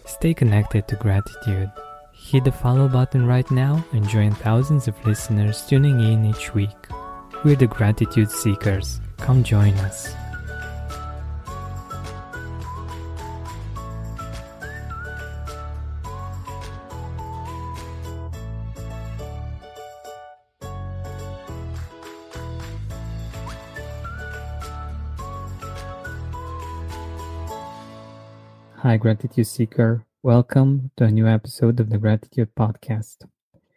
Stay connected to gratitude. Hit the follow button right now and join thousands of listeners tuning in each week. We're the Gratitude Seekers. Come join us. Hi, Gratitude Seeker. Welcome to a new episode of the Gratitude Podcast.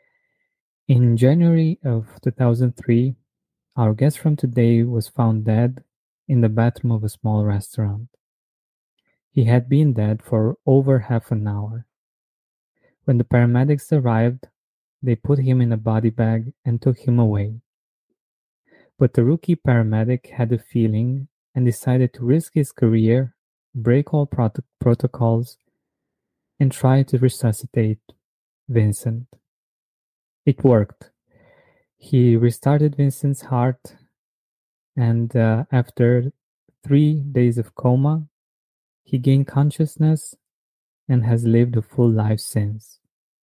In January of 2003, our guest from today was found dead in the bathroom of a small restaurant. He had been dead for over half an hour. When the paramedics arrived, they put him in a body bag and took him away. But the rookie paramedic had a feeling and decided to risk his career, break all protocols, and try to resuscitate Vincent. It worked. He restarted Vincent's heart, and after 3 days of coma, he gained consciousness and has lived a full life since.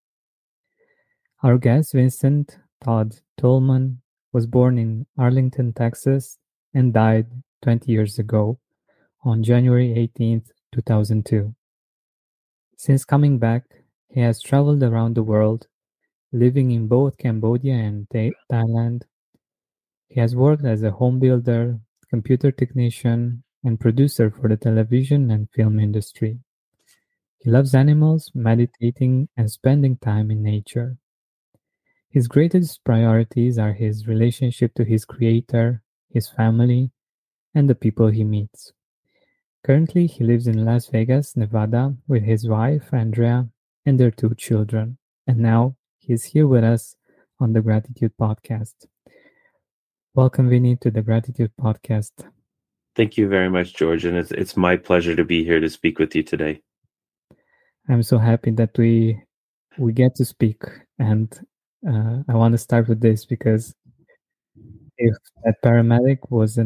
Our guest, Vincent Todd Tolman, was born in Arlington, Texas, and died 20 years ago on January 18th, 2002. Since coming back, he has traveled around the world, living in both Cambodia and Thailand. He has worked as a home builder, computer technician, and producer for the television and film industry. He loves animals, meditating, and spending time in nature. His greatest priorities are his relationship to his creator, his family, and the people he meets. Currently, he lives in Las Vegas, Nevada, with his wife, Andrea, and their 2 children. And now, he's here with us on the Gratitude Podcast. Welcome, Vinny, to the Gratitude Podcast. Thank you very much, George, and it's my pleasure to be here to speak with you today. I'm so happy that we get to speak, and I want to start with this because if that paramedic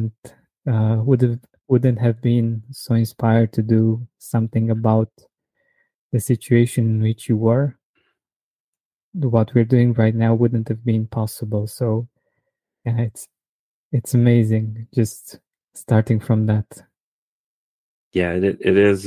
wouldn't have been so inspired to do something about the situation in which you were, what we're doing right now wouldn't have been possible. So yeah, it's amazing just starting from that. Yeah, it is.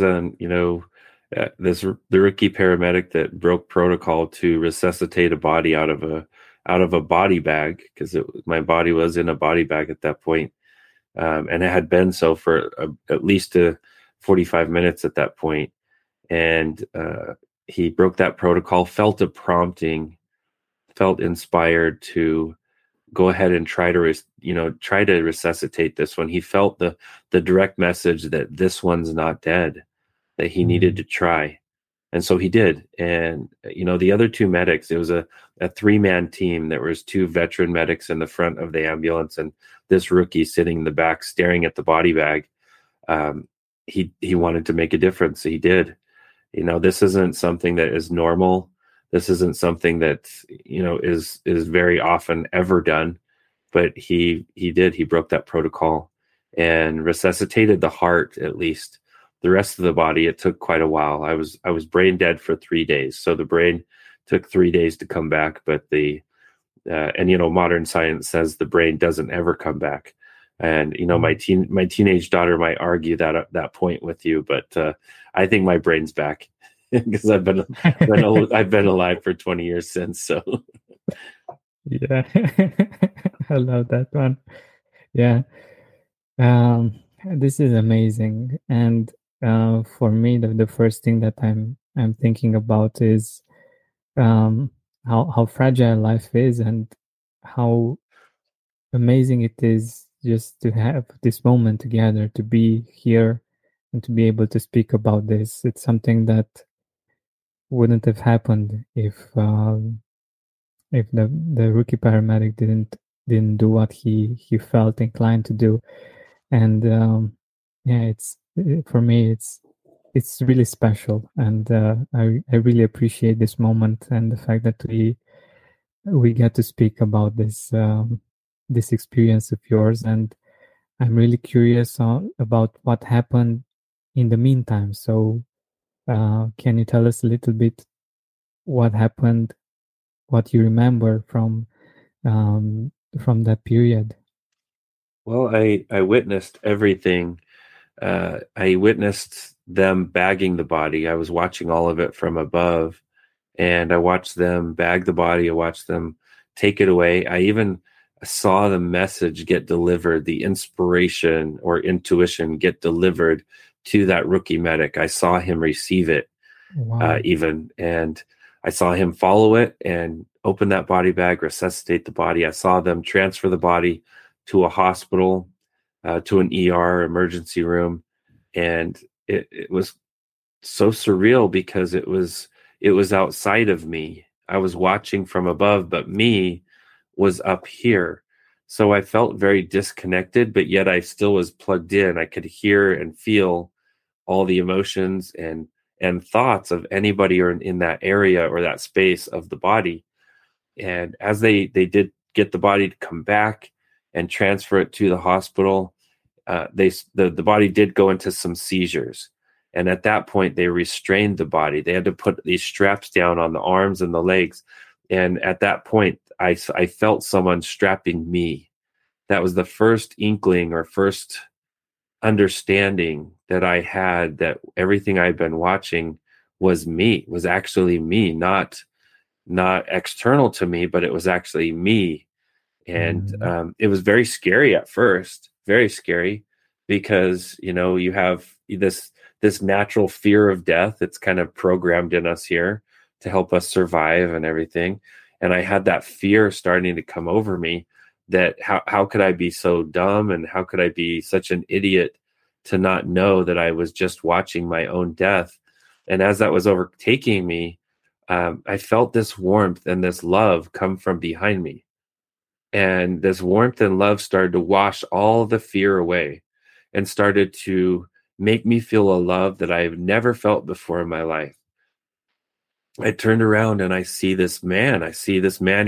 The rookie paramedic that broke protocol to resuscitate a body out of a body bag, because my body was in a body bag at that point, and it had been so for at least 45 minutes at that point. And he broke that protocol, felt a prompting, felt inspired to go ahead and try to resuscitate this one. He felt the direct message that this one's not dead, that he needed to try. And so he did. And, the other 2 medics, it was a 3-man team. There was 2 veteran medics in the front of the ambulance and this rookie sitting in the back staring at the body bag. He wanted to make a difference. So he did. This isn't something that is normal. This isn't something that, is very often ever done, but he did. He broke that protocol and resuscitated the heart, at least. The rest of the body, it took quite a while. I was brain dead for 3 days. So the brain took 3 days to come back, but modern science says the brain doesn't ever come back. And, my teenage daughter might argue that point with you, but I think my brain's back. Because I've been alive for 20 years since. So yeah, I love that one. Yeah, this is amazing. And for me, the first thing that I'm thinking about is how fragile life is and how amazing it is just to have this moment together, to be here and to be able to speak about this. It's something that wouldn't have happened if the rookie paramedic didn't do what he felt inclined to do. And for me it's really special, and I really appreciate this moment and the fact that we get to speak about this experience of yours. And I'm really curious about what happened in the meantime. So Can you tell us a little bit what happened, what you remember um, from that period? Well, I witnessed everything. I witnessed them bagging the body. I was watching all of it from above, and I watched them bag the body. I watched them take it away. I even saw the message get delivered, the inspiration or intuition get delivered to that rookie medic. I saw him receive it, Wow. even, and I saw him follow it and open that body bag, resuscitate the body. I saw them transfer the body to a hospital, to an ER emergency room, and it was so surreal because it was outside of me. I was watching from above, but me was up here. So I felt very disconnected, but yet I still was plugged in. I could hear and feel all the emotions and thoughts of anybody or in that area or that space of the body. And as they did get the body to come back and transfer it to the hospital, the body did go into some seizures, and at that point they restrained the body. They had to put these straps down on the arms and the legs, and at that point I felt someone strapping me. That was the first inkling or first understanding that I had that everything I'd been watching was actually me, not external to me, but it was actually me. And Mm, it was very scary at first, very scary, because you have this natural fear of death. It's kind of programmed in us here to help us survive and everything. And I had that fear starting to come over me, that how could I be so dumb, and how could I be such an idiot to not know that I was just watching my own death. And as that was overtaking me, I felt this warmth and this love come from behind me, and this warmth and love started to wash all the fear away and started to make me feel a love that I've never felt before in my life. I turned around and I see this man. I see this man.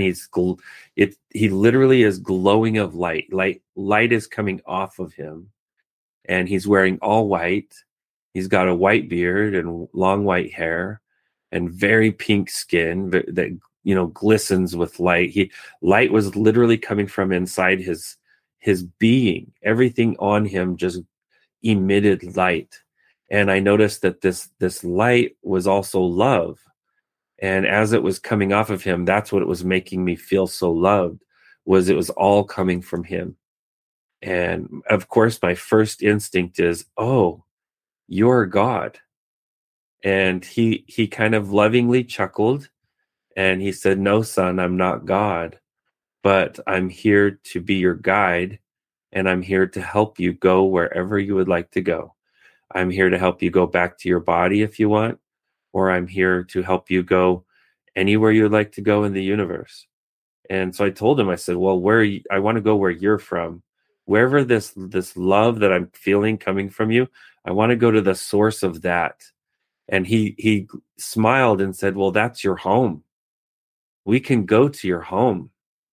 He literally is glowing of light. Light is coming off of him, and he's wearing all white. He's got a white beard and long white hair and very pink skin that glistens with light. Light was literally coming from inside his being. Everything on him just emitted light. And I noticed that this light was also love. And as it was coming off of him, that's what it was making me feel so loved, was it was all coming from him. And of course, my first instinct is, oh, you're God. And he kind of lovingly chuckled, and he said, no, son, I'm not God, but I'm here to be your guide, and I'm here to help you go wherever you would like to go. I'm here to help you go back to your body if you want, or I'm here to help you go anywhere you'd like to go in the universe. And so I told him, I said, well, I want to go where you're from. Wherever this love that I'm feeling coming from you, I want to go to the source of that. And he smiled and said, well, that's your home. We can go to your home.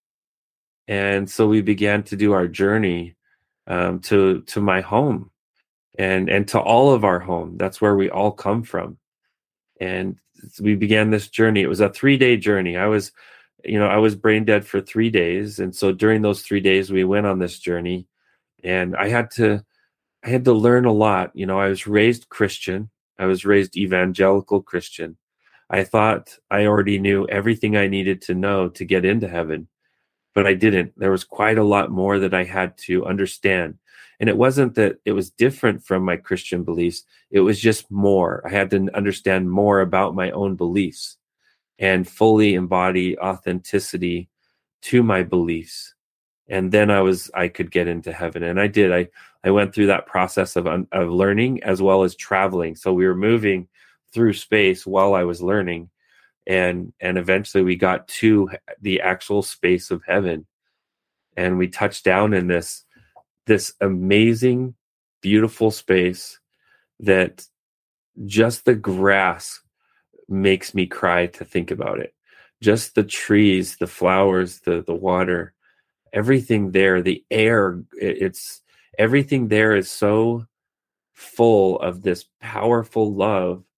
And so we began to do our journey, to my home, and to all of our home. That's where we all come from. And we began this journey. It was a 3-day journey. I was brain dead for 3 days. And so during those 3 days, we went on this journey, and I had to learn a lot. I was raised Christian. I was raised evangelical Christian. I thought I already knew everything I needed to know to get into heaven, but I didn't. There was quite a lot more that I had to understand. And it wasn't that it was different from my Christian beliefs. It was just more. I had to understand more about my own beliefs and fully embody authenticity to my beliefs. And then I could get into heaven. And I did. I went through that process of learning as well as traveling. So we were moving through space while I was learning, and eventually we got to the actual space of heaven, and we touched down in this amazing, beautiful space that just the grass makes me cry to think about it. Just the trees, the flowers, the water, everything there, the air, it's everything there is so full of this powerful love.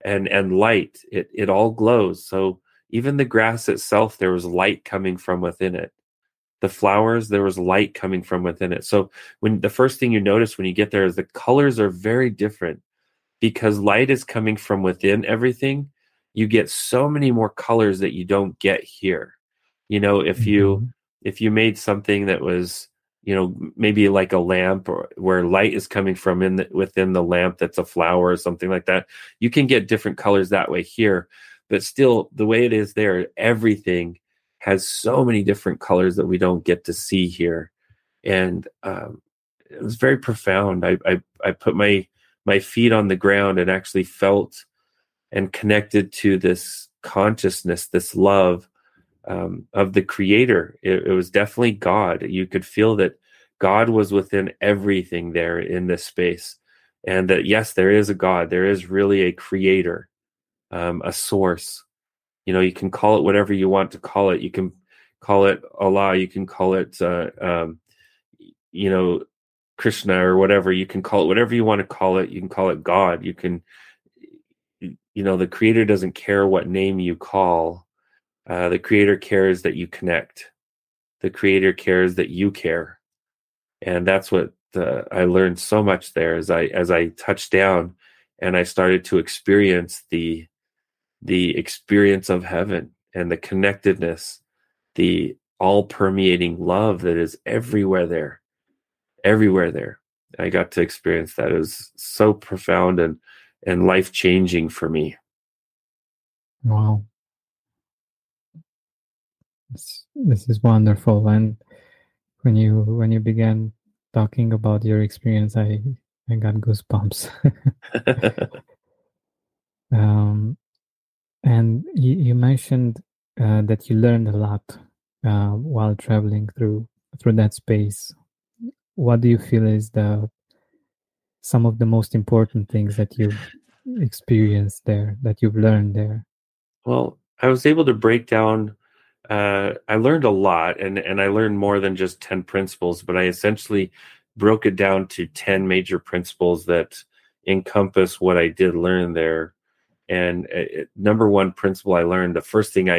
and light. It all glows. So even the grass itself, there was light coming from within it. The flowers, there was light coming from within it. So when the first thing you notice when you get there is the colors are very different because light is coming from within everything. You get so many more colors that you don't get here. You know, Mm-hmm. if you made something that was, you know, maybe like a lamp or where light is coming from within the lamp, that's a flower or something like that, you can get different colors that way here. But still, the way it is there, everything has so many different colors that we don't get to see here. And it was very profound. I put my feet on the ground and actually felt and connected to this consciousness, this love of the creator. It was definitely God. You could feel that God was within everything there in this space. And that, yes, there is a God. There is really a creator, a source. You know, you can call it whatever you want to call it. You can call it Allah. You can call it, you know, Krishna or whatever. You can call it whatever you want to call it. You can call it God. You can, you know, the creator doesn't care what name you call. The creator cares that you connect. The creator cares that you care. And that's what I learned so much there as I touched down and I started to experience the experience of heaven and the connectedness, the all permeating love that is everywhere there, everywhere there. I got to experience that. It was so profound and life changing for me. Wow. This is wonderful. And when you began talking about your experience, I got goosebumps. um, and you mentioned that you learned a lot while traveling through that space. What do you feel is the some of the most important things that you've experienced there, that you've learned there? Well, I was able to break down. I learned a lot, and I learned more than just 10 principles, but I essentially broke it down to 10 major principles that encompass what I did learn there. And number one principle I learned, the first thing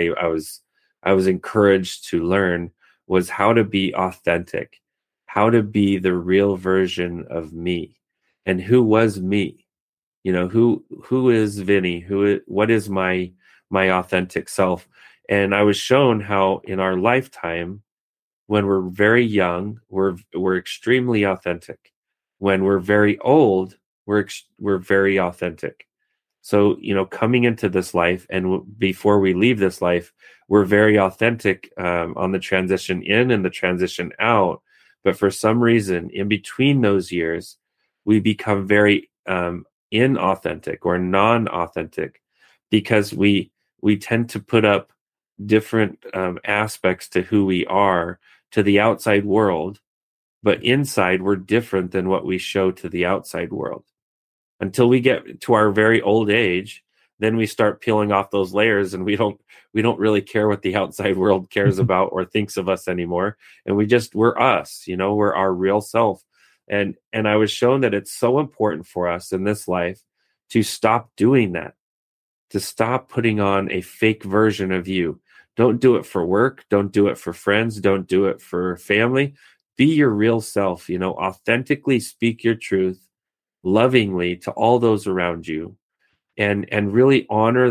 I was encouraged to learn was how to be authentic, how to be the real version of me, and who was me. You know, who is Vinny? What is my authentic self? And I was shown how in our lifetime, when we're very young, we're extremely authentic. When we're very old, we're very authentic. So, you know, coming into this life and before we leave this life, we're very authentic on the transition in and the transition out. But for some reason, in between those years, we become very inauthentic or non-authentic because we tend to put up different aspects to who we are to the outside world, but inside we're different than what we show to the outside world until we get to our very old age. Then we start peeling off those layers and we don't really care what the outside world cares about or thinks of us anymore, and we're us, you know, we're our real self. And I was shown that it's so important for us in this life to stop doing that, to stop putting on a fake version of you. Don't do it for work, don't do it for friends, don't do it for family. Be your real self, you know, authentically speak your truth lovingly to all those around you, and really honor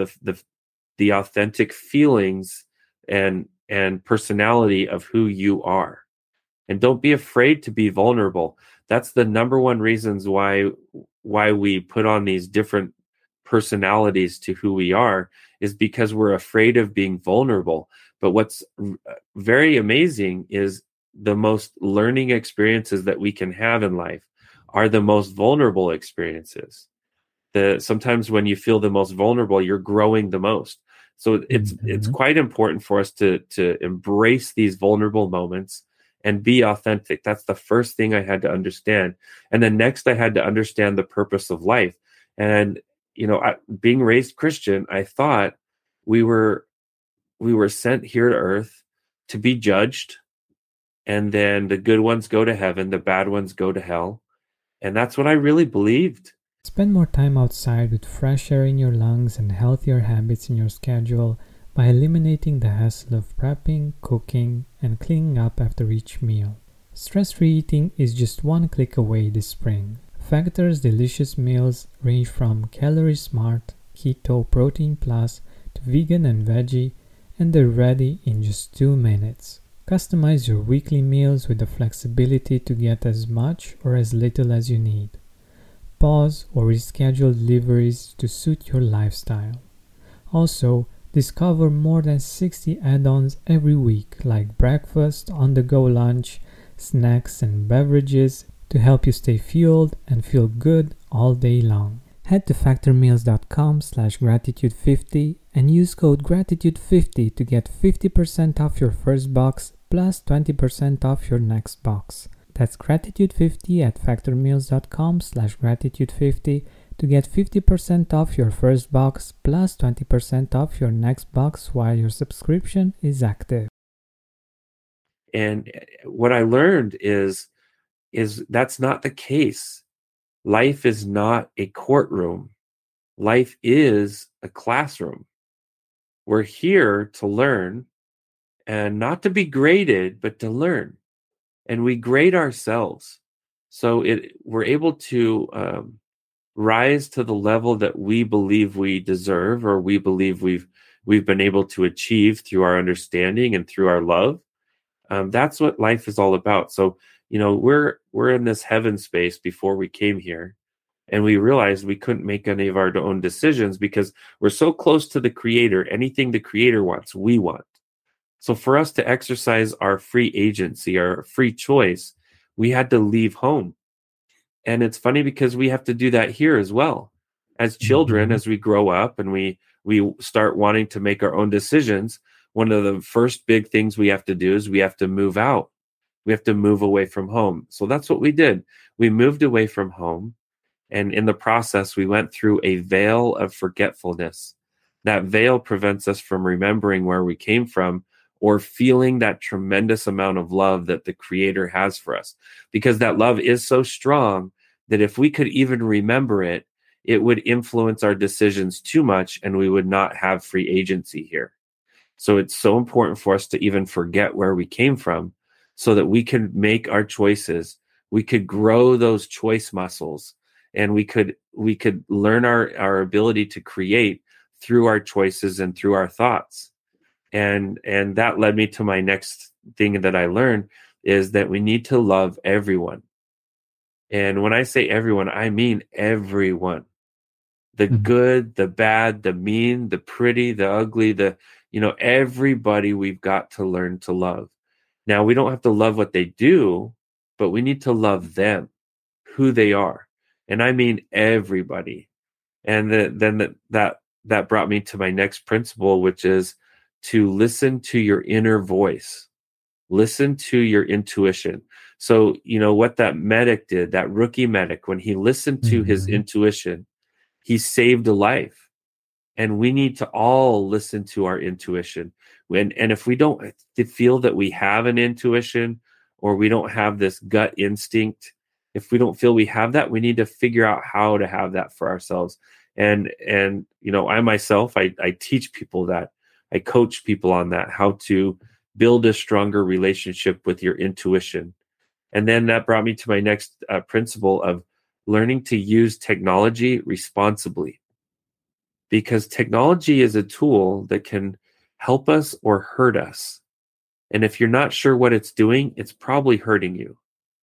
the authentic feelings and personality of who you are, and don't be afraid to be vulnerable. That's the number one reasons why we put on these different personalities to who we are, is because we're afraid of being vulnerable. But what's very amazing is the most learning experiences that we can have in life are the most vulnerable experiences. Sometimes when you feel the most vulnerable, you're growing the most. So it's Mhm. quite important for us to embrace these vulnerable moments and be authentic. That's the first thing I had to understand. And then next I had to understand the purpose of life. And you know, being raised Christian, I thought we were sent here to earth to be judged, and then the good ones go to heaven, the bad ones go to hell. And that's what I really believed. Spend more time outside with fresh air in your lungs and healthier habits in your schedule by eliminating the hassle of prepping, cooking, and cleaning up after each meal. Stress-free eating is just one click away this spring. Factor's delicious meals range from Calorie Smart, Keto, Protein Plus to vegan and veggie, and they're ready in just 2 minutes. Customize your weekly meals with the flexibility to get as much or as little as you need. Pause or reschedule deliveries to suit your lifestyle. Also, discover more than 60 add-ons every week like breakfast, on-the-go lunch, snacks and beverages to help you stay fueled and feel good all day long. Head to factormeals.com/gratitude50 and use code gratitude50 to get 50% off your first box plus 20% off your next box. That's gratitude50 at factormeals.com/gratitude50 to get 50% off your first box plus 20% off your next box while your subscription is active. And what I learned is that's not the case. Life is not a courtroom. Life is a classroom. We're here to learn and not to be graded, but to learn. And we grade ourselves. So we're able to rise to the level that we believe we deserve, or we believe we've been able to achieve through our understanding and through our love. That's what life is all about. So, we're in this heaven space before we came here, and we realized we couldn't make any of our own decisions because we're so close to the Creator. Anything the Creator wants, we want. So for us to exercise our free agency, our free choice, we had to leave home. And it's funny because we have to do that here as well. As children, as we grow up and we start wanting to make our own decisions, one of the first big things we have to do is we have to move out. We have to move away from home. So that's what we did. We moved away from home. And in the process, we went through a veil of forgetfulness. That veil prevents us from remembering where we came from or feeling that tremendous amount of love that the Creator has for us. Because that love is so strong that if we could even remember it, it would influence our decisions too much and we would not have free agency here. So it's so important for us to even forget where we came from so that we can make our choices. We could grow those choice muscles, and we could learn our ability to create through our choices and through our thoughts. And that led me to my next thing that I learned is that we need to love everyone. And when I say everyone, I mean everyone. The good, the bad, the mean, the pretty, the ugly, everybody we've got to learn to love. Now, we don't have to love what they do, but we need to love them, who they are. And I mean everybody. And that brought me to my next principle, which is to listen to your inner voice. Listen to your intuition. So, what that medic did, that rookie medic, when he listened to his intuition, he saved a life. And we need to all listen to our intuition. And if we don't feel that we have an intuition, or we don't have this gut instinct, if we don't feel we have that, we need to figure out how to have that for ourselves. And I myself, I teach people that. I coach people on that, how to build a stronger relationship with your intuition. And then that brought me to my next principle of learning to use technology responsibly. Because technology is a tool that can help us or hurt us. And if you're not sure what it's doing, it's probably hurting you.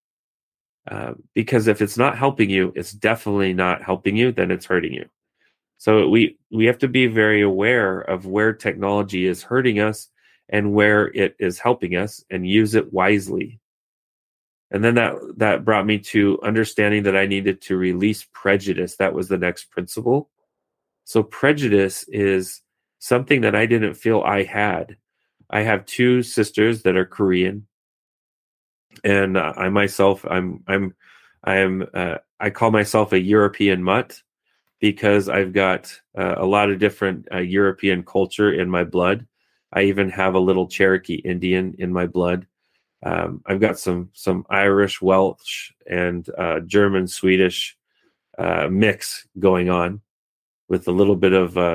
Because if it's not helping you, it's definitely not helping you, then it's hurting you. So we have to be very aware of where technology is hurting us and where it is helping us, and use it wisely. And then that brought me to understanding that I needed to release prejudice. That was the next principle. So prejudice is something that I didn't feel I had. I have two sisters that are Korean, and I myself, I call myself a European mutt because I've got a lot of different European culture in my blood. I even have a little Cherokee Indian in my blood. I've got some Irish, Welsh, and German, Swedish mix going on with a little bit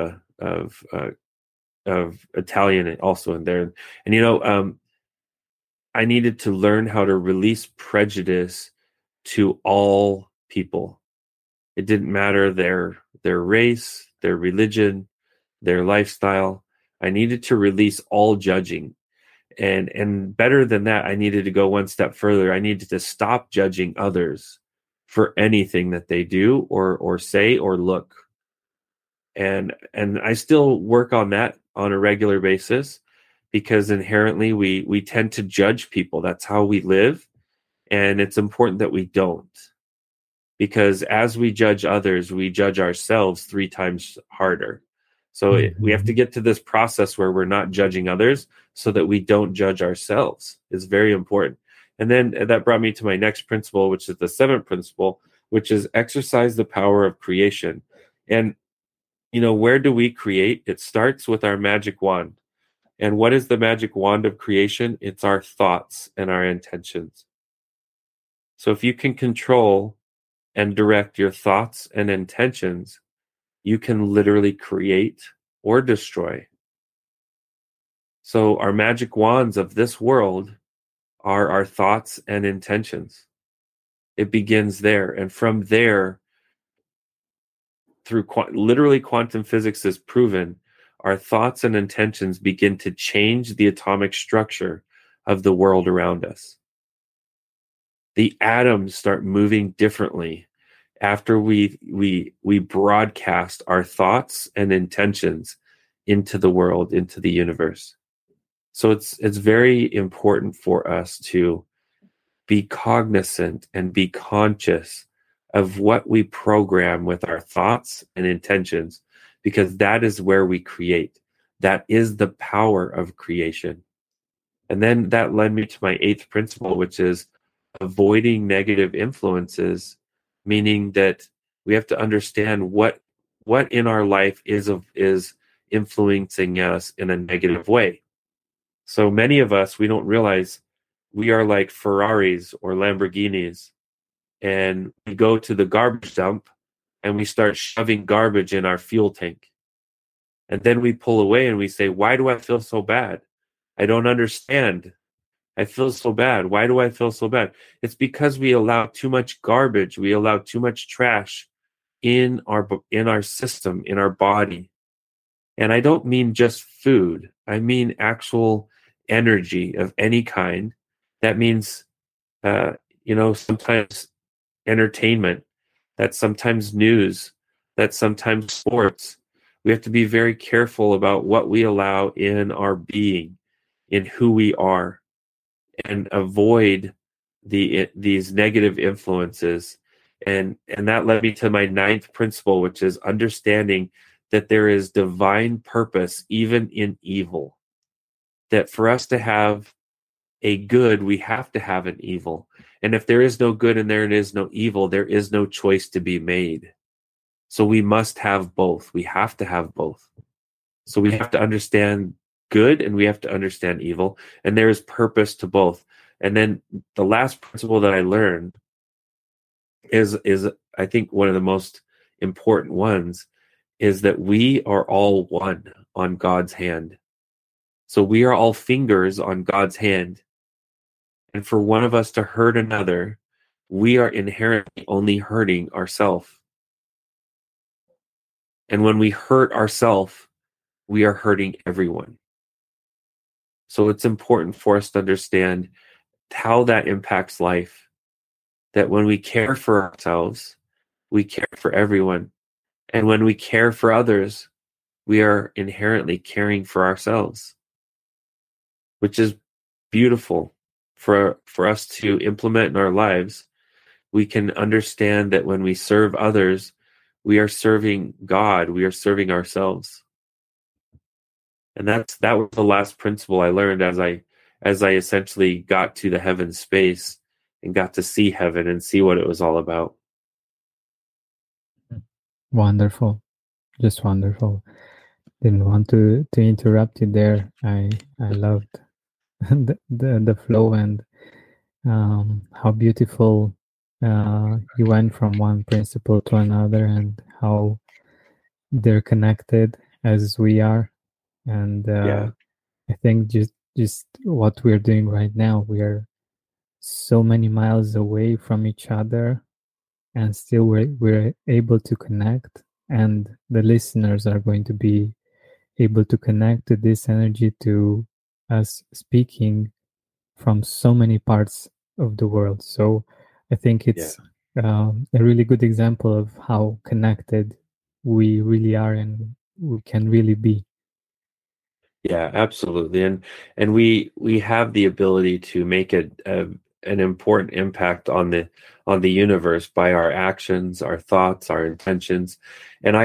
of Italian also in there. And I needed to learn how to release prejudice to all people. It didn't matter their race, their religion, their lifestyle. I needed to release all judging. And better than that, I needed to go one step further. I needed to stop judging others for anything that they do or say or look. And I still work on that on a regular basis, because inherently we tend to judge people. That's how we live. And it's important that we don't, because as we judge others, we judge ourselves 3 times harder. So we have to get to this process where we're not judging others so that we don't judge ourselves. It's very important. And then that brought me to my next principle, which is the 7th principle, which is exercise the power of creation. And, where do we create? It starts with our magic wand. And what is the magic wand of creation? It's our thoughts and our intentions. So if you can control and direct your thoughts and intentions, you can literally create or destroy. So our magic wands of this world are our thoughts and intentions. It begins there. And from there, through literally quantum physics is proven, our thoughts and intentions begin to change the atomic structure of the world around us. The atoms start moving differently after we broadcast our thoughts and intentions into the world, into the universe. So it's very important for us to be cognizant and be conscious of what we program with our thoughts and intentions, because that is where we create. That is the power of creation. And then that led me to my 8th principle, which is avoiding negative influences, meaning that we have to understand what in our life is influencing us in a negative way. So many of us, we don't realize we are like Ferraris or Lamborghinis, and we go to the garbage dump and we start shoving garbage in our fuel tank. And then we pull away and we say, why do I feel so bad? I don't understand. I feel so bad. Why do I feel so bad? It's because we allow too much garbage. We allow too much trash in our system, in our body. And I don't mean just food. I mean actual energy of any kind. That means, sometimes entertainment, that's sometimes news, that's sometimes sports. We have to be very careful about what we allow in our being, in who we are, and avoid these negative influences. And that led me to my 9th principle, which is understanding that there is divine purpose even in evil. That for us to have a good, we have to have an evil. And if there is no good and there is no evil, there is no choice to be made. So we must have both. We have to have both. So we have to understand good and we have to understand evil. And there is purpose to both. And then the last principle that I learned is I think one of the most important ones, is that we are all one on God's hand. So we are all fingers on God's hand. And for one of us to hurt another, we are inherently only hurting ourselves. And when we hurt ourselves, we are hurting everyone. So it's important for us to understand how that impacts life. That when we care for ourselves, we care for everyone. And when we care for others, we are inherently caring for ourselves, which is beautiful for us to implement in our lives. We can understand that when we serve others, we are serving God, we are serving ourselves. And that was the last principle I learned as I essentially got to the heaven space and got to see heaven and see what it was all about. Wonderful. Just wonderful. Didn't want to interrupt you there. I loved the flow and how beautiful you went from one principle to another and how they're connected as we are. And Yeah. I think just what we're doing right now, we are so many miles away from each other, and still we're able to connect, and the listeners are going to be able to connect to this energy, to us speaking from so many parts of the world. So I think Yeah. it's a really good example of how connected we really are and we can really be. Yeah, absolutely. And we have the ability to make an important impact on the universe by our actions, our thoughts, our intentions. And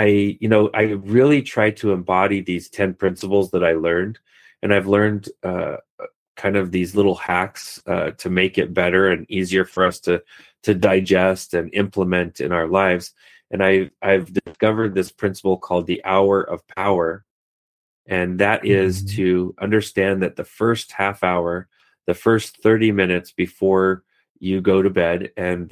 I really try to embody these 10 principles that I learned. And I've learned kind of these little hacks to make it better and easier for us to digest and implement in our lives. And I've discovered this principle called the hour of power, and that is Mhm. to understand that the first half hour, the first 30 minutes before you go to bed,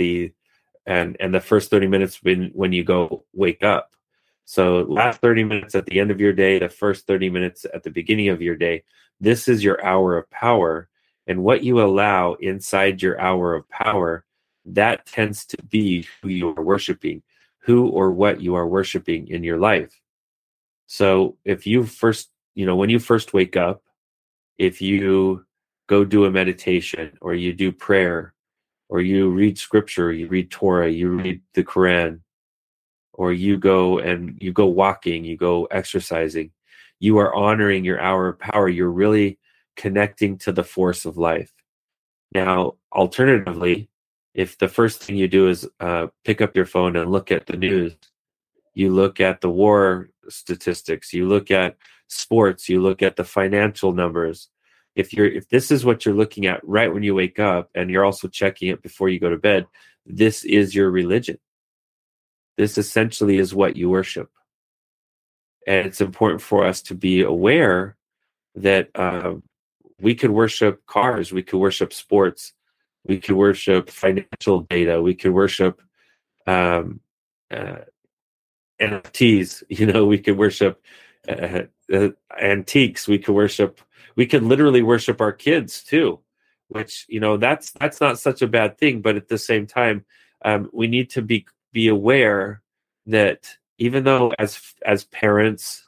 and the first 30 minutes when you go wake up. So last 30 minutes at the end of your day, the first 30 minutes at the beginning of your day, this is your hour of power. And what you allow inside your hour of power, that tends to be who you are worshiping, who or what you are worshiping in your life. So if you first, when you first wake up, if you go do a meditation or you do prayer or you read scripture, you read Torah, you read the Quran, or you go walking, you go exercising, you are honoring your hour of power. You're really connecting to the force of life. Now, alternatively, if the first thing you do is pick up your phone and look at the news, you look at the war statistics, you look at sports, you look at the financial numbers. If this is what you're looking at right when you wake up, and you're also checking it before you go to bed, this is your religion. This essentially is what you worship. And it's important for us to be aware that we could worship cars, we could worship sports, we could worship financial data, we could worship um, uh, NFTs. We could worship uh, antiques. We could literally worship our kids too, which that's not such a bad thing. But at the same time, we need to be aware that even though as parents,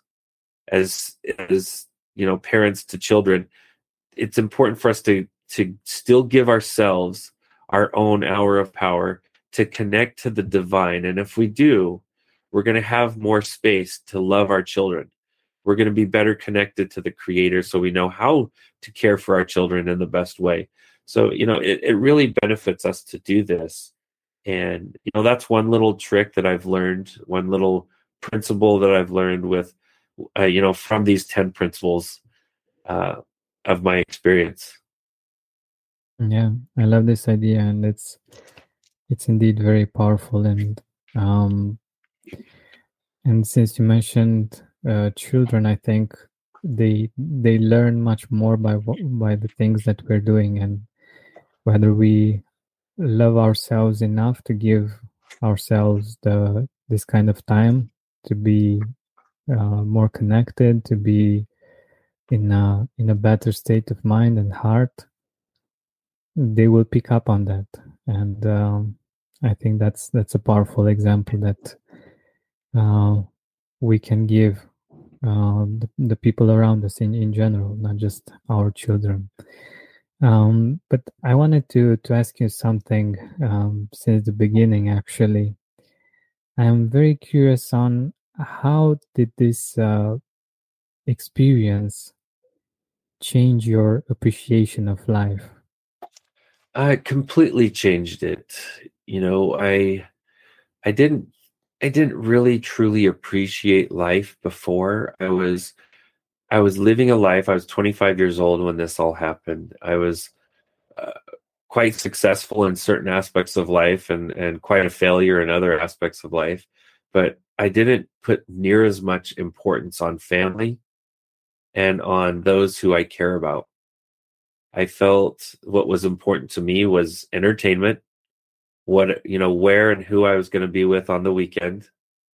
as parents to children, it's important for us to still give ourselves our own hour of power to connect to the divine. And if we do, we're going to have more space to love our children. We're going to be better connected to the creator, so we know how to care for our children in the best way. So it really benefits us to do this. And that's one little trick that I've learned, one little principle that I've learned with from these 10 principles uh, of my experience. Yeah, I love this idea, and it's indeed very powerful. Um, and since you mentioned children, I think they learn much more by the things that we're doing, and whether we love ourselves enough to give ourselves this kind of time to be more connected, to be in a better state of mind and heart, they will pick up on that. And I think that's a powerful example that uh, we can give the people around us in general, not just our children. But I wanted to ask you something since the beginning, actually. I'm very curious on how did this experience change your appreciation of life? I completely changed it. I didn't I didn't really truly appreciate life before. I was living a life. I was 25 years old when this all happened. I was uh, quite successful in certain aspects of life, and quite a failure in other aspects of life. But I didn't put near as much importance on family and on those who I care about. I felt what was important to me was entertainment, where and who I was going to be with on the weekend,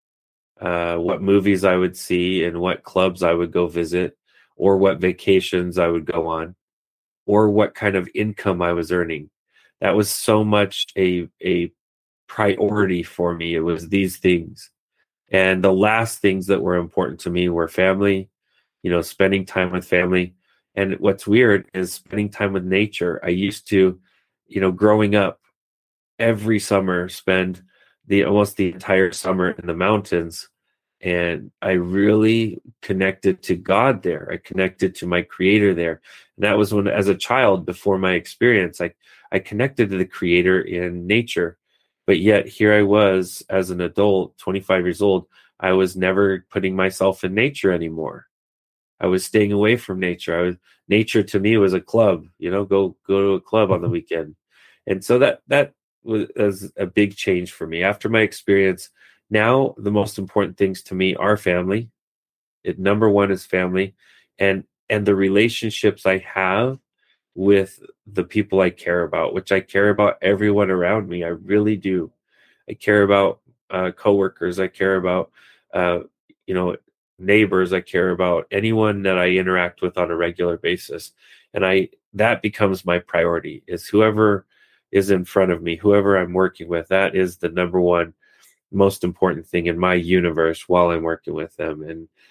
what movies I would see and what clubs I would go visit, or what vacations I would go on, or what kind of income I was earning. That was so much a priority for me. It was these things. And the last things that were important to me were family, spending time with family. And what's weird is spending time with nature. I used to, growing up, every summer spend the almost the entire summer in the mountains, and I really connected to God there. I connected to my creator there. And that was when, as a child, before my experience, I connected to the creator in nature. But yet here I was as an adult, 25 years old, I was never putting myself in nature anymore. I was staying away from nature. Nature to me was a club, go to a club on the weekend. And so that was a big change for me. After my experience, now the most important things to me are family. Number one is family, and the relationships I have with the people I care about, which I care about everyone around me. I really do. I care about coworkers. I care about uh, you know neighbors. I care about anyone that I interact with on a regular basis, and I that becomes my priority. Is whoever is in front of me, whoever I'm working with. That is the number one most important thing in my universe while I'm working with them.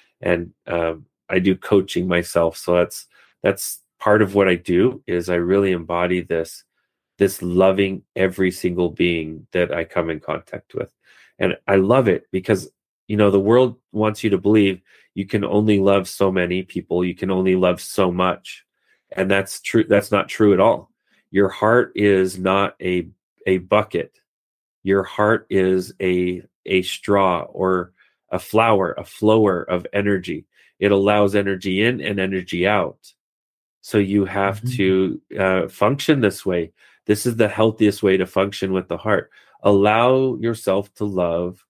And I do coaching myself, so that's part of what I do. Is I really embody this loving every single being that I come in contact with. And I love it because, the world wants you to believe you can only love so many people, you can only love so much. And that's true. That's not true at all. Your heart is not a bucket. Your heart is a straw or a flower, a flower of energy. It allows energy in and energy out. So you have Mhm. to function this way. This is the healthiest way to function with the heart. Allow yourself to love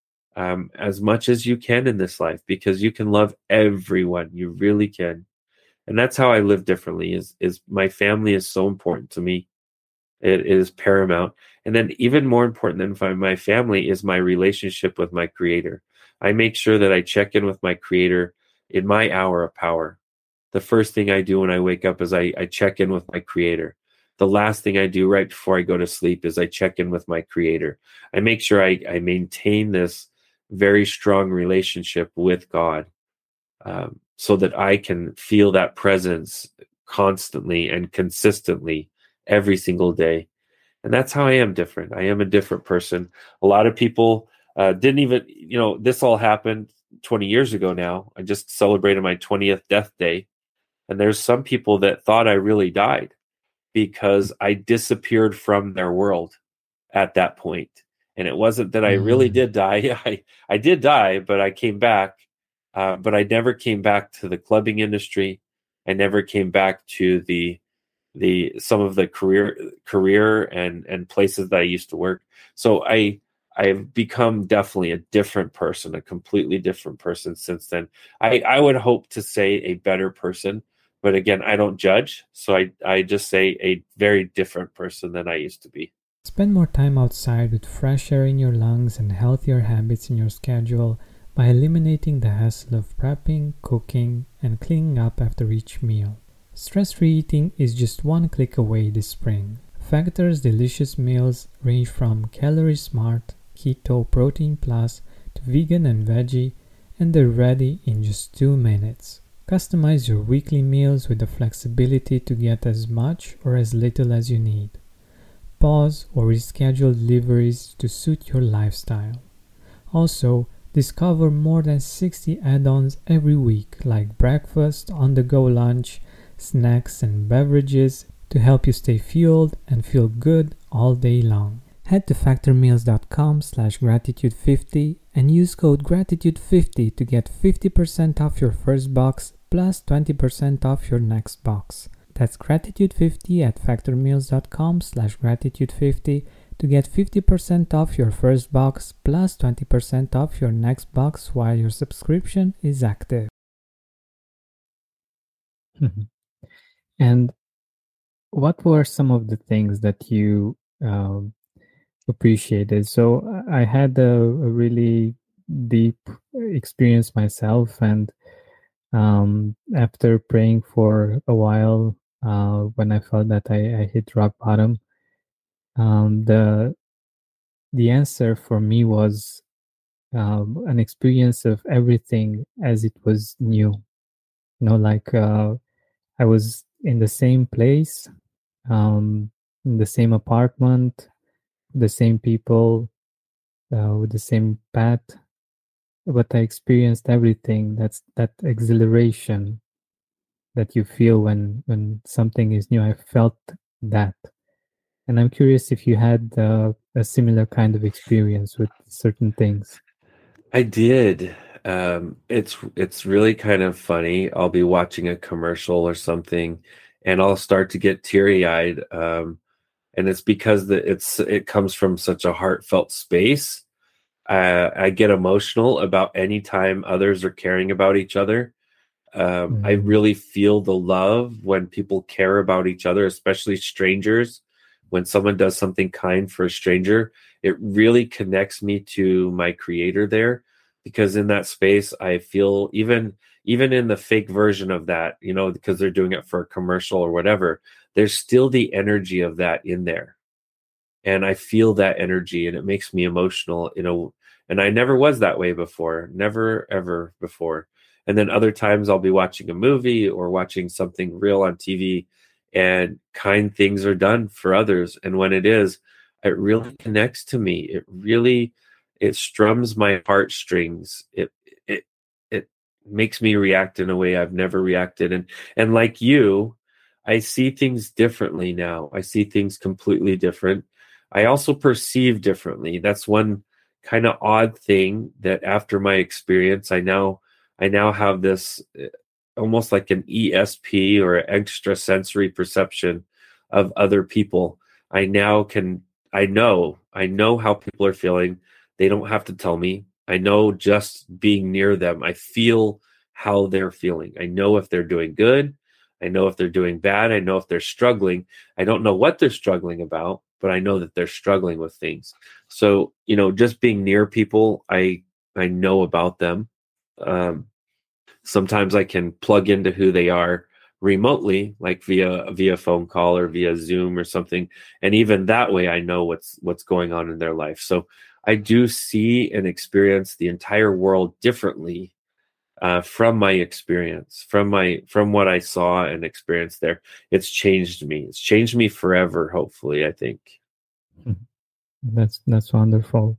as much as you can in this life, because you can love everyone. You really can. And that's how I live differently. Is my family is so important to me. It is paramount. And then even more important than my family is my relationship with my creator. I make sure that I check in with my creator in my hour of power. The first thing I do when I wake up is I check in with my creator. The last thing I do right before I go to sleep is I check in with my creator. I make sure I maintain this very strong relationship with God, so that I can feel that presence constantly and consistently every single day. And that's how I am different. I am a different person. A lot of people didn't even, this all happened 20 years ago now. I just celebrated my 20th death day. And there's some people that thought I really died because I disappeared from their world at that point. And it wasn't that I really Mm. did die. I did die, but I came back. But I never came back to the clubbing industry. I never came back to the some of the career and places that I used to work. So I've become definitely a different person, a completely different person since then. I would hope to say a better person, but again, I don't judge. So I just say a very different person than I used to be. Spend more time outside with fresh air in your lungs and healthier habits in your schedule by eliminating the hassle of prepping, cooking, and cleaning up after each meal. Stress-free eating is just one click away this spring. Factor's delicious meals range from Calorie Smart, Keto, Protein Plus to vegan and veggie, and they're ready in just 2 minutes. Customize your weekly meals with the flexibility to get as much or as little as you need. Pause or reschedule deliveries to suit your lifestyle. Also, discover more than 60 add-ons every week like breakfast, on-the-go lunch, snacks and beverages to help you stay fueled and feel good all day long. Head to factormeals.com/gratitude50 and use code gratitude50 to get 50% off your first box plus 20% off your next box. That's gratitude50 at factormeals.com/gratitude50 to get 50% off your first box plus 20% off your next box while your subscription is active. Mhm. And what were some of the things that you appreciated. So I had a really deep experience myself, and after praying for a while, when I felt that I hit rock bottom, the answer for me was an experience of everything as it was new. Like I was in the same place, in the same apartment, the same people, with the same path, but I experienced everything. That's that exhilaration that you feel when something is new. I felt that, and I'm curious if you had a similar kind of experience with certain things. I did. It's really kind of funny. I'll be watching a commercial or something, and I'll start to get teary eyed. And it's because it comes from such a heartfelt space. I get emotional about any time others are caring about each other. I Mm, really feel the love when people care about each other, especially strangers. When someone does something kind for a stranger, it really connects me to my creator there, because in that space I feel, even in the fake version of that, because they're doing it for a commercial or whatever, there's still the energy of that in there, and I feel that energy, and it makes me emotional, and I never was that way before, never ever before. And then other times I'll be watching a movie or watching something real on TV, and kind things are done for others, and when it is, it really connects to me. It strums my heartstrings. It makes me react in a way I've never reacted. And like you, I see things differently now. I see things completely different. I also perceive differently. That's one kind of odd thing, that after my experience, I now have this almost like an ESP, or extrasensory perception of other people. I know how people are feeling. They don't have to tell me. I know, just being near them, I feel how they're feeling. I know if they're doing good. I know if they're doing bad. I know if they're struggling. I don't know what they're struggling about, but I know that they're struggling with things. So, just being near people, I know about them. Um, Sometimes I can plug into who they are remotely, like via phone call or via Zoom or something, and even that way I know what's going on in their life. So I do see and experience the entire world differently, from my experience, from what I saw and experienced there. It's changed me. It's changed me forever, hopefully, I think. mm. That's wonderful.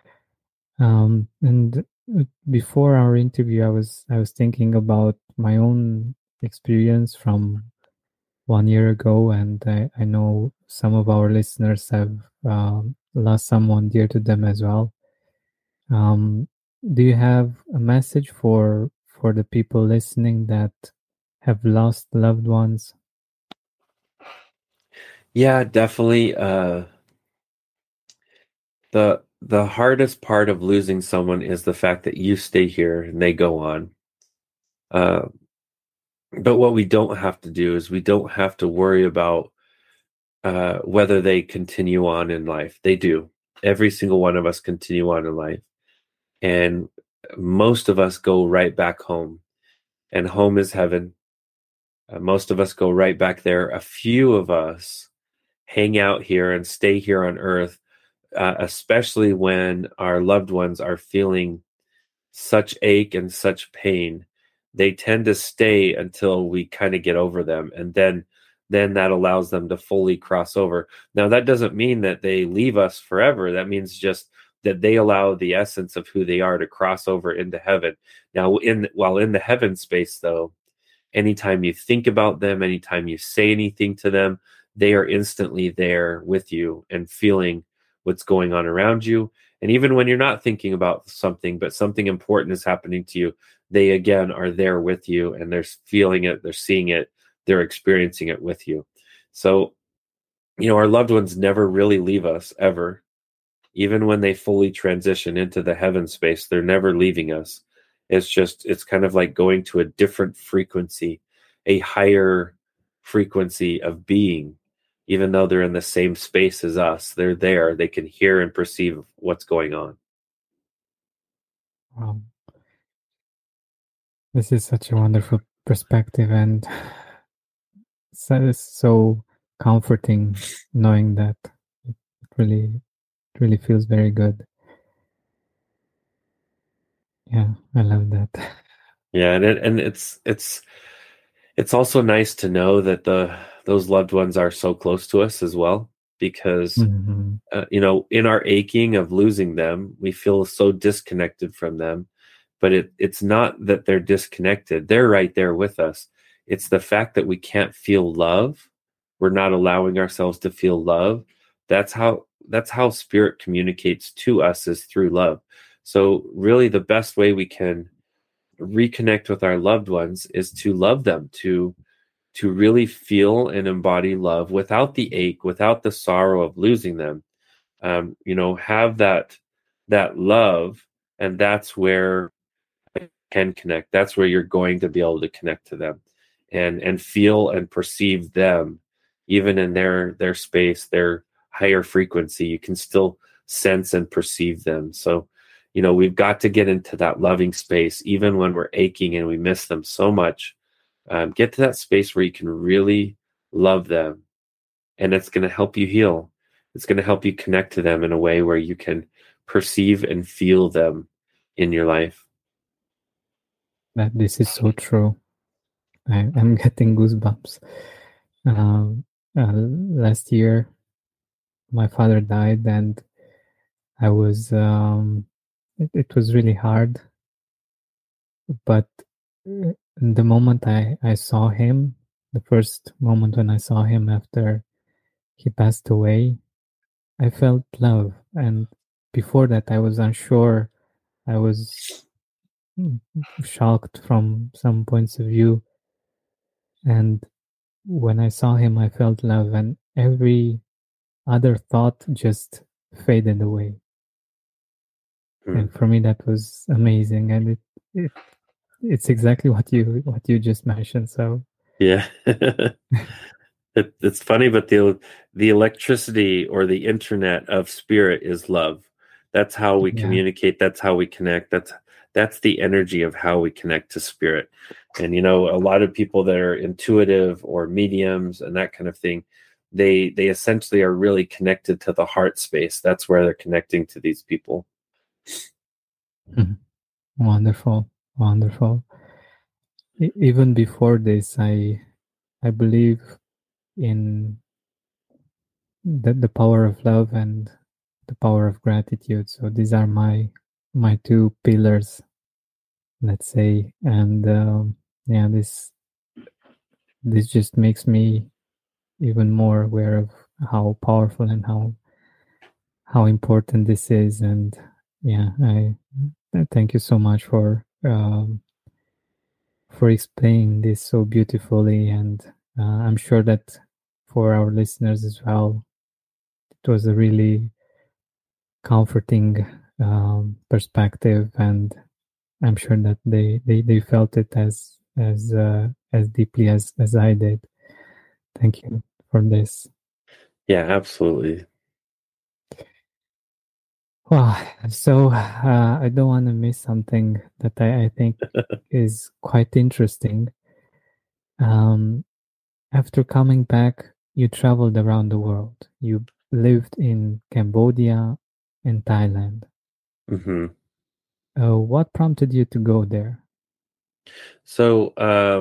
And before our interview, I was thinking about my own experience from 1 year ago, and I know some of our listeners have lost someone dear to them as well. Um, do you have a message for the people listening that have lost loved ones? Yeah, definitely. The hardest part of losing someone is the fact that you stay here and they go on. Uh, but what we don't have to do is we don't have to worry about whether they continue on in life. They do. Every single one of us continue on in life, and most of us go right back home. And home is heaven. Most of us go right back there. A few of us hang out here and stay here on earth, especially when our loved ones are feeling such ache and such pain. They tend to stay until we kind of get over them, and then that allows them to fully cross over. Now that doesn't mean that they leave us forever. That means just that they allow the essence of who they are to cross over into heaven. Now, while in the heaven space, though, anytime you think about them, anytime you say anything to them, they are instantly there with you and feeling what's going on around you. And even when you're not thinking about something, but something important is happening to you, they again are there with you, and they're feeling it, they're seeing it, they're experiencing it with you. So, our loved ones never really leave us ever. Even when they fully transition into the heaven space, they're never leaving us. It's kind of like going to a different frequency, a higher frequency of being. even though they're in the same space as us. They're there. They can hear and perceive what's going on. This is such a wonderful perspective, and so comforting knowing that. It really feels very good. Yeah, I love that. Yeah, and it's also nice to know that those loved ones are so close to us as well, because in our aching of losing them, we feel so disconnected from them. But it's not that they're disconnected. They're right there with us. It's the fact that we can't feel love. We're not allowing ourselves to feel love. That's how spirit communicates to us, is through love. So really the best way we can reconnect with our loved ones is to love them, to really feel and embody love without the ache, without the sorrow of losing them. Have that love, and that's where can connect. That's where you're going to be able to connect to them and feel and perceive them, even in their space, their higher frequency. You can still sense and perceive them. So, we've got to get into that loving space, even when we're aching and we miss them so much. Get to that space where you can really love them, and it's going to help you heal. It's going to help you connect to them in a way where you can perceive and feel them in your life. That this is so true. I'm getting goosebumps. Last year, my father died, and I was. It was really hard, but the moment I saw him, the first moment when I saw him after he passed away, I felt love. And before that, I was unsure. I was shocked from some points of view. And when I saw him, I felt love, and every other thought just faded away. And for me, that was amazing. And it's exactly what you just mentioned. So yeah. It's funny, but the electricity or the internet of spirit is love. That's how we communicate. That's how we connect. That's the energy of how we connect to spirit. And a lot of people that are intuitive or mediums and that kind of thing, they essentially are really connected to the heart space. That's where they're connecting to these people. Wonderful. Even before this, I believe in the power of love and the power of gratitude. So these are my two pillars, let's say. And this just makes me even more aware of how powerful and how important this is. And I thank you so much for explaining this so beautifully. And I'm sure that for our listeners as well, it was a really comforting perspective, and I'm sure that they felt it as deeply as I did. Thank you for this. Yeah, absolutely. Wow. So I don't want to miss something that I think is quite interesting. After coming back, you traveled around the world. You lived in Cambodia and Thailand. Mm-hmm. What prompted you to go there? So,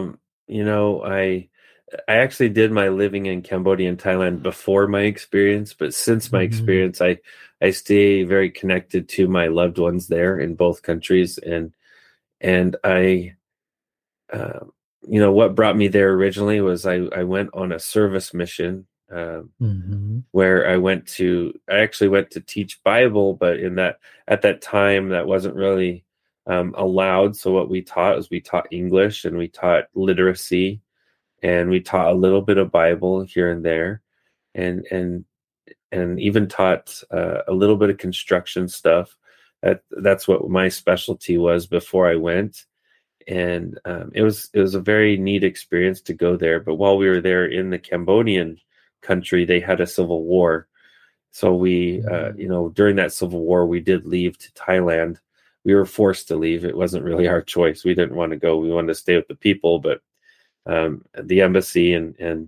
I actually did my living in Cambodia and Thailand before my experience, but since my experience, I stay very connected to my loved ones there in both countries, and I, what brought me there originally was I went on a service mission, where I actually went to teach Bible, but at that time that wasn't really allowed. So what we taught was we taught English and we taught literacy, and we taught a little bit of Bible here and there, and even taught a little bit of construction stuff. That's what my specialty was before I went, and it was a very neat experience to go there. But while we were there in the Cambodian country, they had a civil war. So we, during that civil war, we did leave to Thailand. We were forced to leave. It wasn't really our choice. We didn't want to go. We wanted to stay with the people, but the embassy and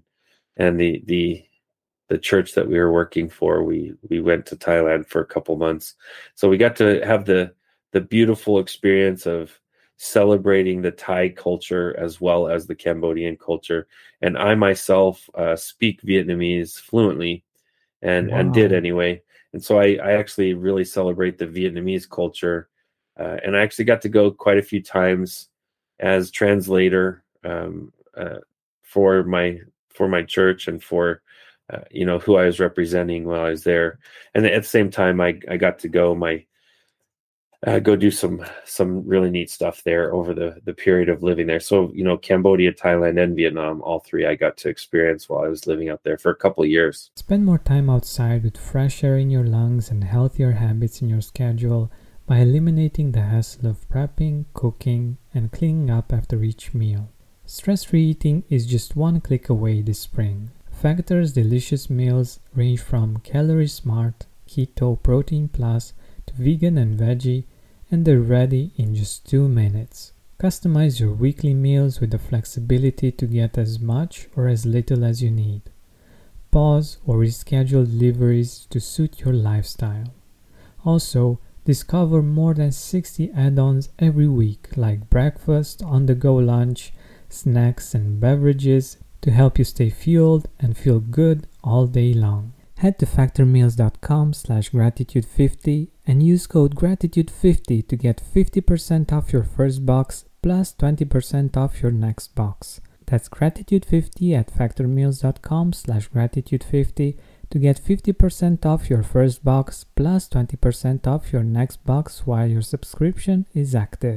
the church that we were working for, we went to Thailand for a couple months. So we got to have the beautiful experience of celebrating the Thai culture as well as the Cambodian culture. And I myself speak Vietnamese fluently and did anyway. And so I actually really celebrate the Vietnamese culture. And I actually got to go quite a few times as translator for my church and for who I was representing while I was there. And at the same time, I got to go go do some really neat stuff there over the period of living there. So, Cambodia, Thailand, and Vietnam, all three I got to experience while I was living out there for a couple of years. Spend more time outside with fresh air in your lungs and healthier habits in your schedule by eliminating the hassle of prepping, cooking, and cleaning up after each meal. Stress-free eating is just one click away this spring. Factor's delicious meals range from Calorie Smart, Keto, Protein Plus, to vegan and veggie, and they're ready in just 2 minutes. Customize your weekly meals with the flexibility to get as much or as little as you need. Pause or reschedule deliveries to suit your lifestyle. Also, discover more than 60 add-ons every week, like breakfast, on-the-go lunch, snacks, and beverages to help you stay fueled and feel good all day long. Head to factormeals.com/gratitude50 and use code gratitude50 to get 50% off your first box plus 20% off your next box. That's gratitude50 at factormeals.com/gratitude50 to get 50% off your first box plus 20% off your next box while your subscription is active.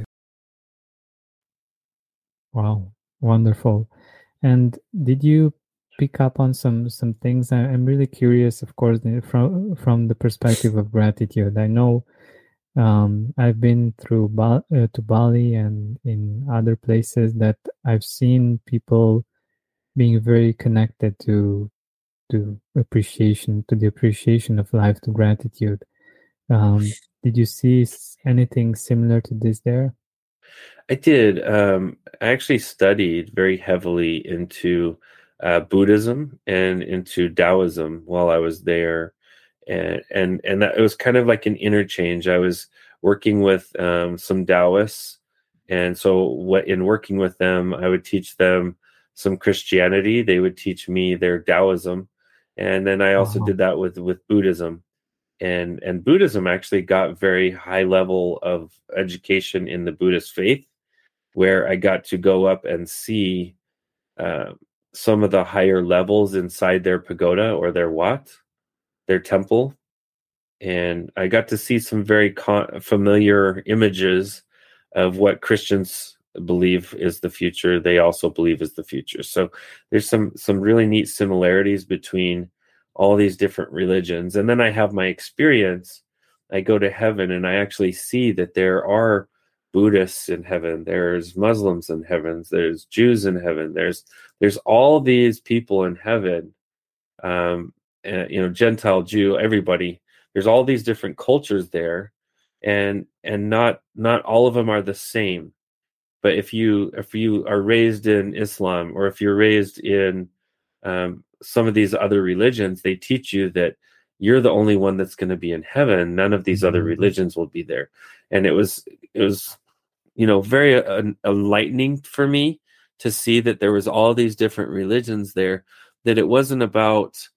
Wow, wonderful. And did you pick up on some things? I'm really curious, of course, from the perspective of gratitude. I know I've been to Bali and in other places that I've seen people being very connected to the appreciation of life, to gratitude. Did you see anything similar to this there? I did. I actually studied very heavily into Buddhism and into Taoism while I was there, and that it was kind of like an interchange. I was working with some Taoists, and so in working with them, I would teach them some Christianity. They would teach me their Taoism, and then I also did that with Buddhism. And Buddhism actually got very high level of education in the Buddhist faith, where I got to go up and see some of the higher levels inside their pagoda or their wat, their temple. And I got to see some very familiar images of what Christians believe is the future. They also believe is the future. So there's some really neat similarities between all these different religions. And then I have my experience. I go to heaven and I actually see that there are Buddhists in heaven, there's Muslims in heaven, there's Jews in heaven, there's all these people in heaven, and, Gentile, Jew, everybody. There's all these different cultures there, and not all of them are the same. But if you are raised in Islam, or if you're raised in some of these other religions, they teach you that you're the only one that's going to be in heaven. None of these other religions will be there. And it was very enlightening for me to see that there was all these different religions there, that it wasn't about,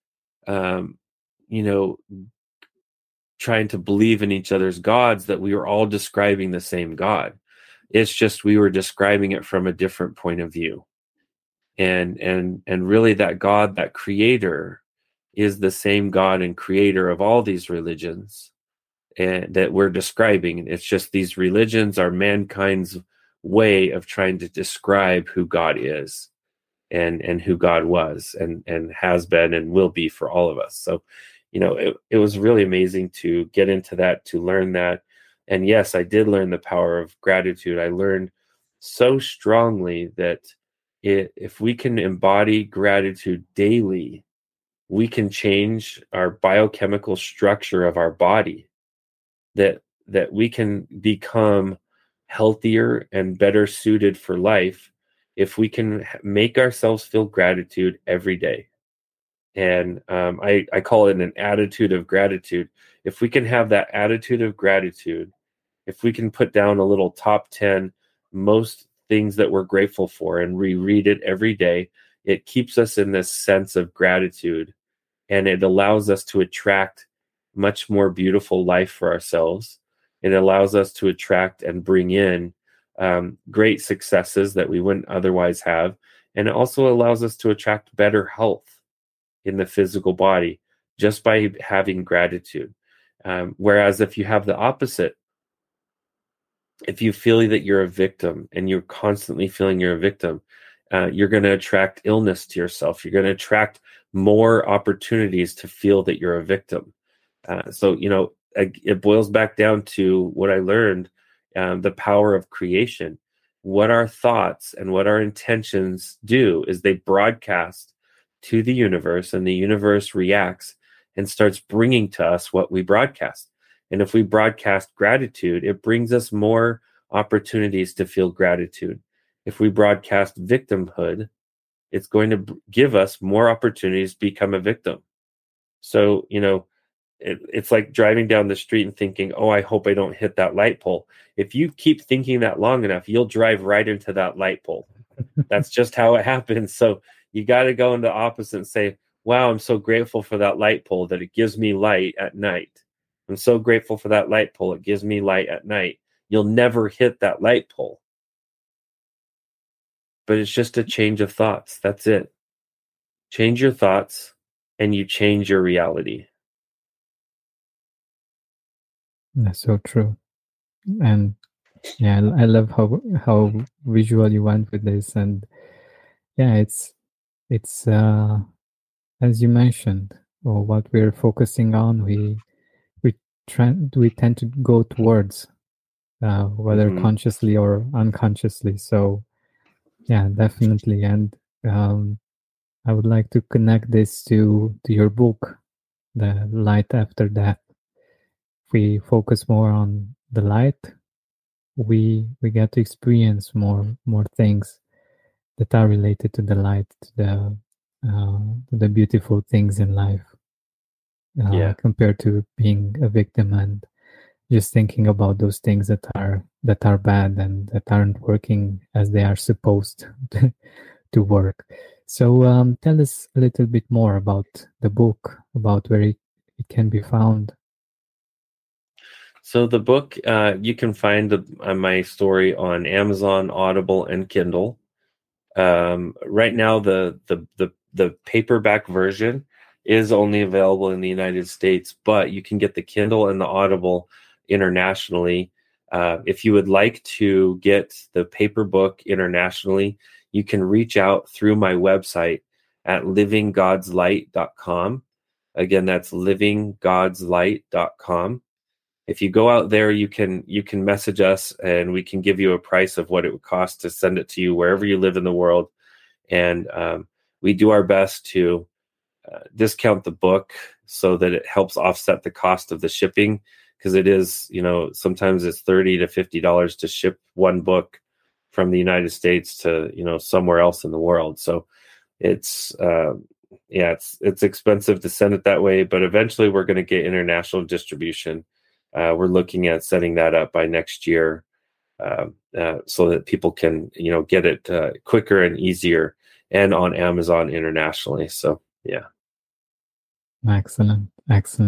trying to believe in each other's gods, that we were all describing the same God. It's just, we were describing it from a different point of view. And really that God, that creator, is the same God and creator of all these religions and that we're describing. It's just these religions are mankind's way of trying to describe who God is and who God was and has been and will be for all of us. So, it was really amazing to get into that, to learn that. And yes, I did learn the power of gratitude. I learned so strongly that if we can embody gratitude daily, we can change our biochemical structure of our body, that we can become healthier and better suited for life if we can make ourselves feel gratitude every day. And I call it an attitude of gratitude. If we can have that attitude of gratitude, if we can put down a little top 10 most things that we're grateful for and reread it every day, it keeps us in this sense of gratitude, and it allows us to attract much more beautiful life for ourselves. It allows us to attract and bring in great successes that we wouldn't otherwise have. And it also allows us to attract better health in the physical body just by having gratitude. Whereas if you have the opposite, if you feel that you're a victim and you're constantly feeling you're a victim, you're going to attract illness to yourself. You're going to attract more opportunities to feel that you're a victim. So, it boils back down to what I learned, the power of creation. What our thoughts and what our intentions do is they broadcast to the universe, and the universe reacts and starts bringing to us what we broadcast. And if we broadcast gratitude, it brings us more opportunities to feel gratitude. If we broadcast victimhood, it's going to give us more opportunities to become a victim. So, it's like driving down the street and thinking, oh, I hope I don't hit that light pole. If you keep thinking that long enough, you'll drive right into that light pole. That's just how it happens. So you got to go in the opposite and say, wow, I'm so grateful for that light pole that it gives me light at night. I'm so grateful for that light pole. It gives me light at night. You'll never hit that light pole. But it's just a change of thoughts. That's it. Change your thoughts and you change your reality. That's so true. And yeah, I love how visual you went with this. And yeah, it's as you mentioned, or what we're focusing on, we tend to go towards, whether consciously or unconsciously. So yeah, definitely. And I would like to connect this to your book, The Light After Death. If we focus more on the light, we get to experience more things that are related to the light, to the beautiful things in life, compared to being a victim and just thinking about those things that are bad and that aren't working as they are supposed to work. So tell us a little bit more about the book, about where it can be found. So the book, you can find my story on Amazon, Audible, and Kindle. Right now, the paperback version is only available in the United States, but you can get the Kindle and the Audible internationally. If you would like to get the paper book internationally, you can reach out through my website at livinggodslight.com. Again, that's livinggodslight.com. If you go out there, you can message us and we can give you a price of what it would cost to send it to you wherever you live in the world. And we do our best to discount the book so that it helps offset the cost of the shipping, because it is, sometimes it's $30 to $50 to ship one book from the United States to, somewhere else in the world. So it's it's expensive to send it that way, but eventually we're going to get international distribution. We're looking at setting that up by next year, so that people can, get it quicker and easier, and on Amazon internationally. So, yeah. Excellent.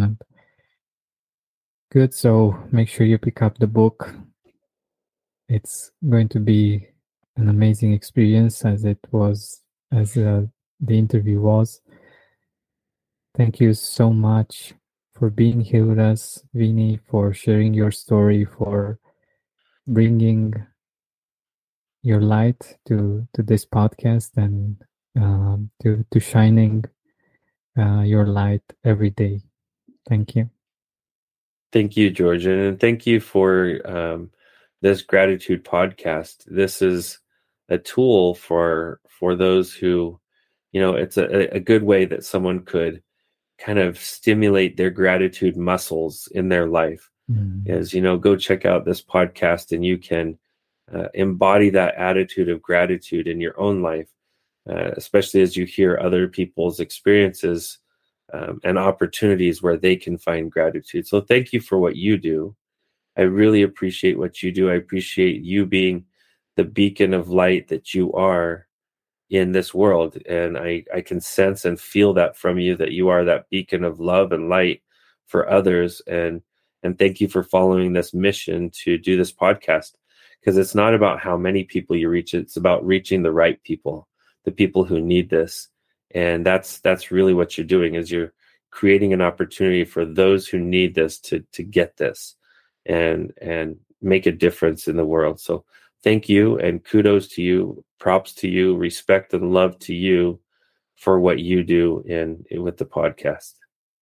Good. So make sure you pick up the book. It's going to be an amazing experience, as it was, as the interview was. Thank you so much for being here with us, Vinny, for sharing your story, for bringing your light to this podcast, and to shining your light every day. Thank you. Thank you, George, and thank you for this gratitude podcast. This is a tool for those who, it's a good way that someone could kind of stimulate their gratitude muscles in their life is, go check out this podcast and you can embody that attitude of gratitude in your own life, especially as you hear other people's experiences and opportunities where they can find gratitude. So thank you for what you do. I really appreciate what you do. I appreciate you being the beacon of light that you are in this world. And I can sense and feel that from you, that you are that beacon of love and light for others. And thank you for following this mission to do this podcast, because it's not about how many people you reach. It's about reaching the right people, the people who need this. And that's really what you're doing, is you're creating an opportunity for those who need this to get this and make a difference in the world. So thank you, and kudos to you, props to you, respect and love to you for what you do with the podcast.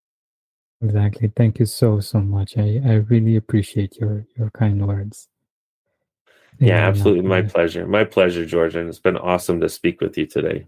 Exactly. Thank you so much. I really appreciate your kind words. Yeah, absolutely. My pleasure. My pleasure, George. And it's been awesome to speak with you today.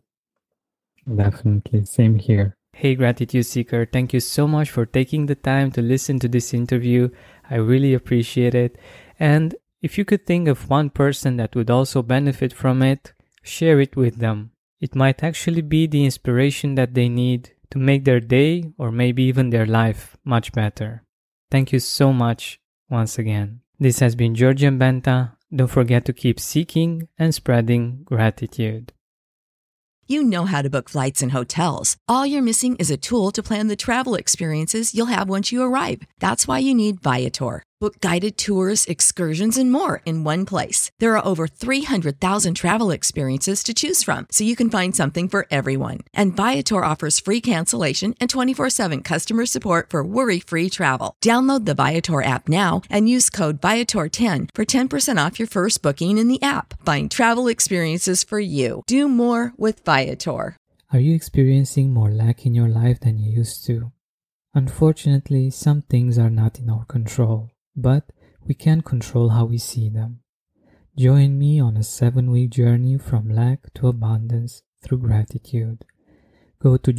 Definitely. Same here. Hey, Gratitude Seeker. Thank you so much for taking the time to listen to this interview. I really appreciate it. And if you could think of one person that would also benefit from it, share it with them. It might actually be the inspiration that they need to make their day or maybe even their life much better. Thank you so much once again. This has been Georgian Benta. Don't forget to keep seeking and spreading gratitude. You know how to book flights and hotels. All you're missing is a tool to plan the travel experiences you'll have once you arrive. That's why you need Viator. Book guided tours, excursions, and more in one place. There are over 300,000 travel experiences to choose from, so you can find something for everyone. And Viator offers free cancellation and 24/7 customer support for worry-free travel. Download the Viator app now and use code Viator10 for 10% off your first booking in the app. Find travel experiences for you. Do more with Viator. Are you experiencing more lack in your life than you used to? Unfortunately, some things are not in our control, but we can control how we see them. Join me on a 7-week journey from lack to abundance through gratitude. Go to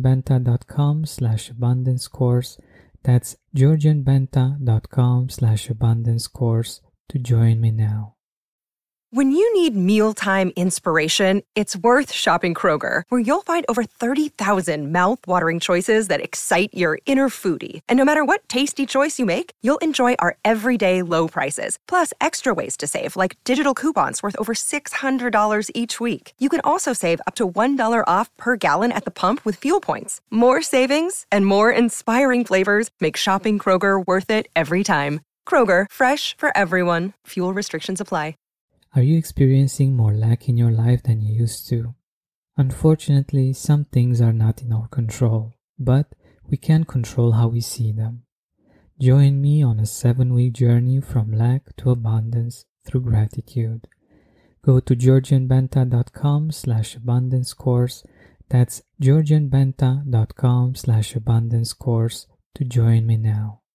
georgianbenta.com/abundance course. That's georgianbenta.com/abundance course to join me now. When you need mealtime inspiration, it's worth shopping Kroger, where you'll find over 30,000 mouth-watering choices that excite your inner foodie. And no matter what tasty choice you make, you'll enjoy our everyday low prices, plus extra ways to save, like digital coupons worth over $600 each week. You can also save up to $1 off per gallon at the pump with fuel points. More savings and more inspiring flavors make shopping Kroger worth it every time. Kroger, fresh for everyone. Fuel restrictions apply. Are you experiencing more lack in your life than you used to? Unfortunately, some things are not in our control, but we can control how we see them. Join me on a 7-week journey from lack to abundance through gratitude. Go to georgianbenta.com/abundance course. That's georgianbenta.com/abundance course to join me now.